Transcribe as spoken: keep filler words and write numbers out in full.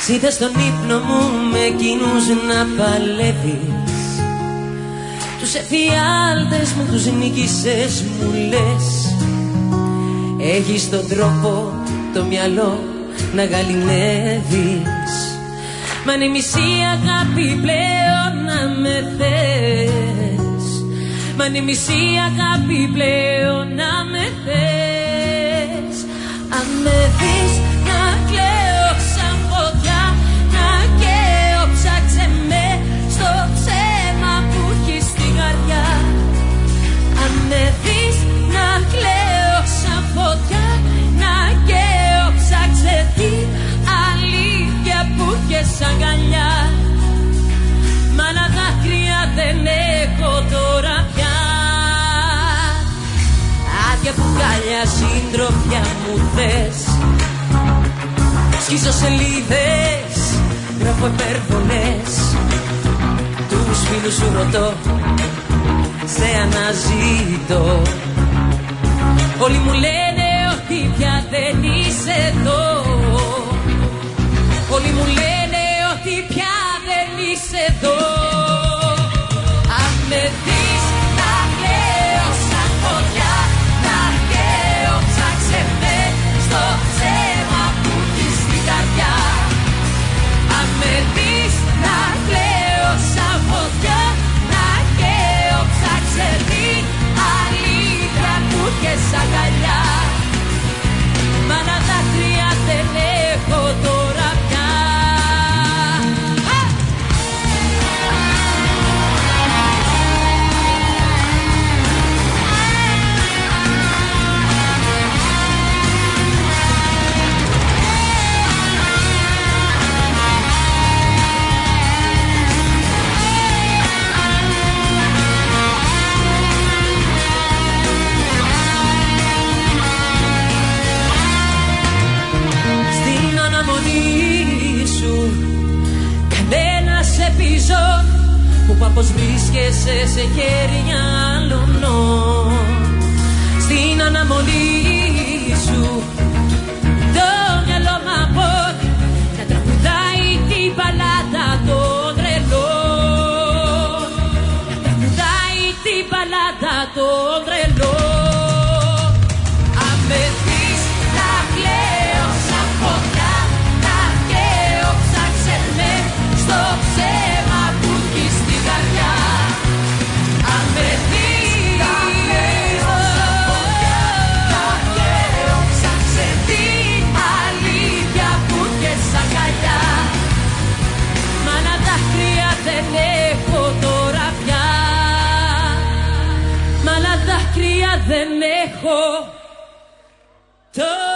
Είδα στον ύπνο μου με εκείνους να παλεύεις. Τους εφιάλτες μου τους νίκησες μου λες. Έχεις τον τρόπο το μυαλό να γαληνεύεις. Μα είναι μισή αγάπη πλέον να με θες. Μα είναι μισή αγάπη πλέον να με θες. Αν με δεις να κλαίω σαν φωτιά, να καίω, ψάξε με στο ψέμα που έχεις στην καρδιά. Αν με δεις να κλαίω σαν φωτιά, να καίω, ψάξε την αλήθεια που έχεις αγκαλιά. Μα να δάκρυα δεν έχω τώρα πια. Άδεια μπουκάλια συντροφιά μου θες. Σκίζω σελίδες, γράφω υπερβολές. Τους φίλους σου ρωτώ, σε αναζητώ. Όλοι μου λένε ότι πια δεν είσαι εδώ. Όλοι μου λένε ότι πια δεν είσαι εδώ. Αν με δεις να κλαίω σαν φωτιά, να καίω, ψάξε με στο ψέμα που έχεις στην καρδιά. Αν με δεις να κλαίω σαν φωτιά, να καίω, ψάξε την αλήθεια που έχεις αγκαλιά. Μα να δάκρυα δεν έχω τώρα πια. Που πάπως βρίσκεσαι σε χέρια άλλων. Στην αναμονή σου το μυαλό μ' απόκει να τραγουδάει την παλάτα των τρελών. Να τραγουδάει την παλάτα των τρελών. Αν με δεις να κλαίω σαν φωτιά, να καίω, ψάξε με στο ψέμα που έχεις στην καρδιά. Αν με δεις να κλαίω σαν φωτιά, να καίω, ψάξε την αλήθεια που έχεις αγκαλιά. Μα να δάκρυα δεν έχω τώρα πια. Μα να δάκρυα δεν έχω τώρα.